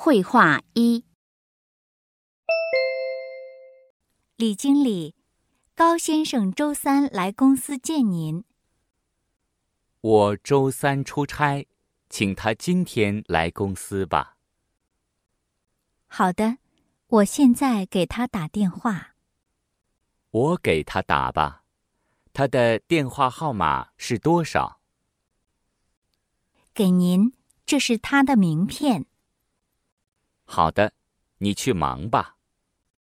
绘画一。 李经理，高先生周3来公司见您。 我周3出差，请他今天来公司吧。 好的，我现在给他打电话。 我给他打吧。他的电话号码是多少？ 给您，这是他的名片。 好的，你去忙吧。